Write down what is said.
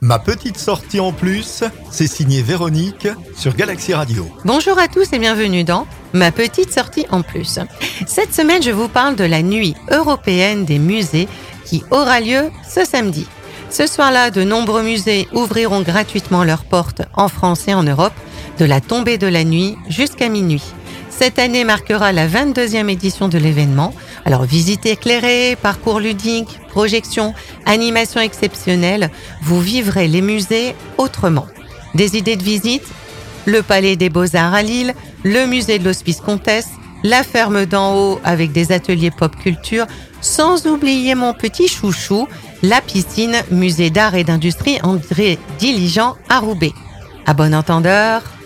Ma petite sortie en plus, c'est signé Véronique sur Galaxy Radio. Bonjour à tous et bienvenue dans Ma petite sortie en plus. Cette semaine, je vous parle de la nuit européenne des musées qui aura lieu ce samedi. Ce soir-là, de nombreux musées ouvriront gratuitement leurs portes en France et en Europe, de la tombée de la nuit jusqu'à minuit. Cette année marquera la 22e édition de l'événement. Alors, visite éclairée, parcours ludique, projections, animations exceptionnelles, vous vivrez les musées autrement. Des idées de visite ? Le Palais des Beaux-Arts à Lille, le musée de l'Hospice Comtesse, la ferme d'en haut avec des ateliers pop culture, sans oublier mon petit chouchou, la piscine, musée d'art et d'industrie André Diligent à Roubaix. À bon entendeur.